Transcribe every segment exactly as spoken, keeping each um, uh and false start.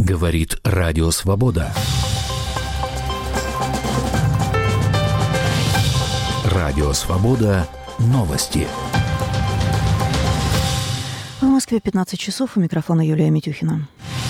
Говорит Радио Свобода. Радио Свобода. Новости. В Москве пятнадцать часов. У микрофона Юлия Митюхина.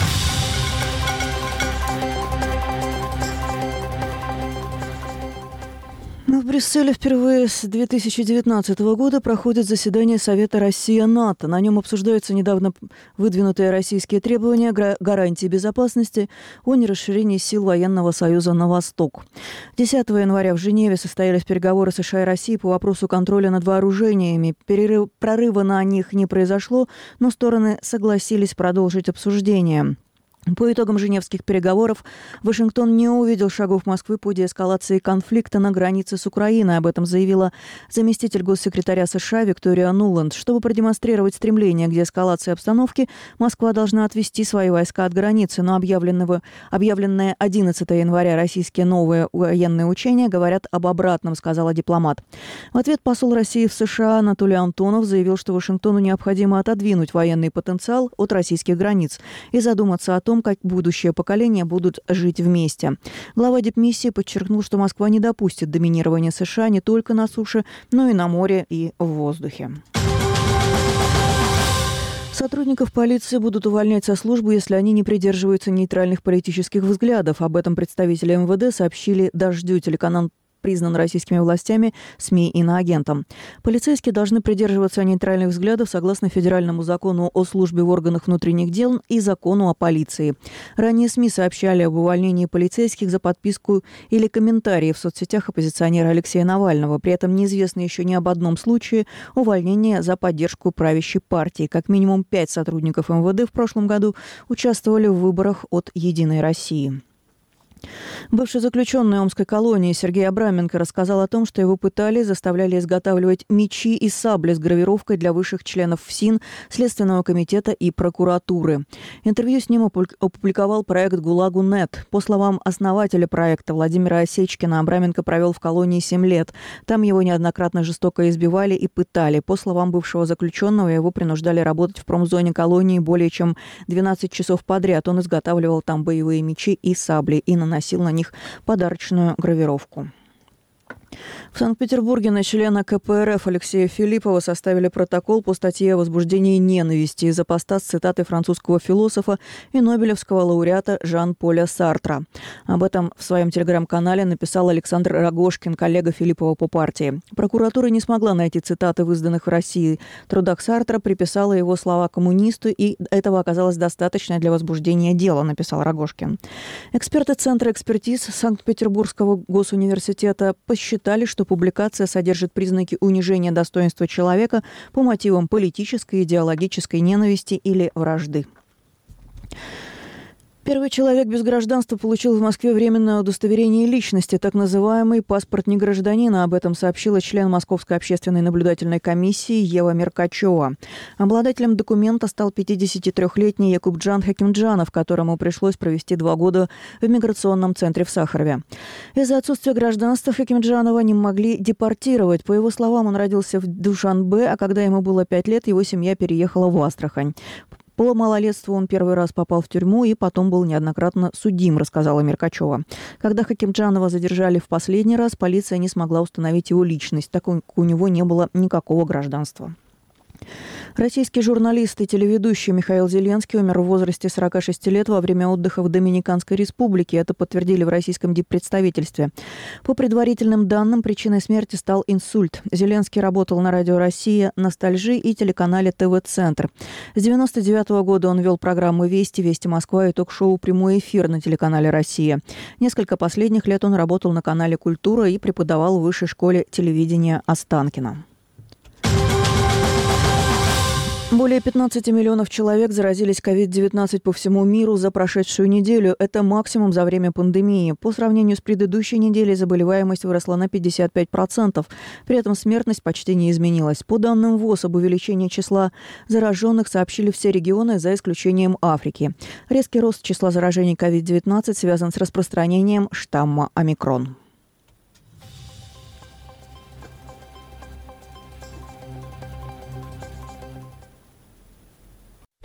В Брюсселе впервые с две тысячи девятнадцатого года проходит заседание Совета Россия-НАТО. На нем обсуждаются недавно выдвинутые российские требования гарантии безопасности о нерасширении сил военного союза на восток. десятого января в Женеве состоялись переговоры США и России по вопросу контроля над вооружениями. Перерыв, прорыва на них не произошло, но стороны согласились продолжить обсуждение. По итогам женевских переговоров Вашингтон не увидел шагов Москвы по деэскалации конфликта на границе с Украиной. Об этом заявила заместитель госсекретаря США Виктория Нуланд. Чтобы продемонстрировать стремление к деэскалации обстановки, Москва должна отвести свои войска от границы. Но объявленного, объявленные одиннадцатого января российские новые военные учения говорят об обратном, сказала дипломат. В ответ посол России в США Анатолий Антонов заявил, что Вашингтону необходимо отодвинуть военный потенциал от российских границ и задуматься о том, как будущее поколение будут жить вместе. Глава дипмиссии подчеркнул, что Москва не допустит доминирования США не только на суше, но и на море и в воздухе. Сотрудников полиции будут увольнять со службы, если они не придерживаются нейтральных политических взглядов. Об этом представители эм вэ дэ сообщили «Дождю», телеканал признан российскими властями, СМИ и иноагентом. Полицейские должны придерживаться нейтральных взглядов согласно федеральному закону о службе в органах внутренних дел и закону о полиции. Ранее СМИ сообщали об увольнении полицейских за подписку или комментарии в соцсетях оппозиционера Алексея Навального. При этом неизвестно еще ни об одном случае увольнения за поддержку правящей партии. Как минимум пять сотрудников эм вэ дэ в прошлом году участвовали в выборах от «Единой России». Бывший заключенный Омской колонии Сергей Абраменко рассказал о том, что его пытали, заставляли изготавливать мечи и сабли с гравировкой для высших членов ФСИН, Следственного комитета и прокуратуры. Интервью с ним опубликовал проект «ГУЛАГу.нет». По словам основателя проекта Владимира Осечкина, Абраменко провел в колонии семь лет. Там его неоднократно жестоко избивали и пытали. По словам бывшего заключенного, его принуждали работать в промзоне колонии более чем двенадцать часов подряд. Он изготавливал там боевые мечи и сабли и наносил на них подарочную гравировку. В Санкт-Петербурге на члена ка пэ эр эф Алексея Филиппова составили протокол по статье о возбуждении ненависти из-за поста с цитатой французского философа и нобелевского лауреата Жан-Поля Сартра. Об этом в своем телеграм-канале написал Александр Рогошкин, коллега Филиппова по партии. Прокуратура не смогла найти цитаты в изданных в России трудах Сартра, приписала его слова коммунисту, и этого оказалось достаточно для возбуждения дела, написал Рогошкин. Эксперты Центра экспертиз Санкт-Петербургского госуниверситета посчитали, что публикация содержит признаки унижения достоинства человека по мотивам политической, идеологической ненависти или вражды. Первый человек без гражданства получил в Москве временное удостоверение личности, так называемый паспорт негражданина. Об этом сообщила член Московской общественной наблюдательной комиссии Ева Меркачева. Обладателем документа стал пятидесятитрёхлетний Якубджан Хакимджанов, которому пришлось провести два года в миграционном центре в Сахарове. Из-за отсутствия гражданства Хакимджанова не могли депортировать. По его словам, он родился в Душанбе, а когда ему было пять лет, его семья переехала в Астрахань. По малолетству он первый раз попал в тюрьму и потом был неоднократно судим, рассказала Меркачева. Когда Хакимджанова задержали в последний раз, полиция не смогла установить его личность, так как у него не было никакого гражданства. Российский журналист и телеведущий Михаил Зеленский умер в возрасте сорока шести лет во время отдыха в Доминиканской республике. Это подтвердили в российском диппредставительстве. По предварительным данным, причиной смерти стал инсульт. Зеленский работал на радио «Россия», «Ностальжи» и телеканале тэ вэ-центр. С девяносто девятого года он вел программы «Вести», «Вести Москва» и ток-шоу «Прямой эфир» на телеканале «Россия». Несколько последних лет он работал на канале «Культура» и преподавал в Высшей школе телевидения Останкино. Более пятнадцати миллионов человек заразились ковид девятнадцать по всему миру за прошедшую неделю. Это максимум за время пандемии. По сравнению с предыдущей неделей заболеваемость выросла на пятьдесят пять процентов. При этом смертность почти не изменилась. По данным ВОЗ, об увеличении числа зараженных сообщили все регионы, за исключением Африки. Резкий рост числа заражений ковид девятнадцать связан с распространением штамма омикрон.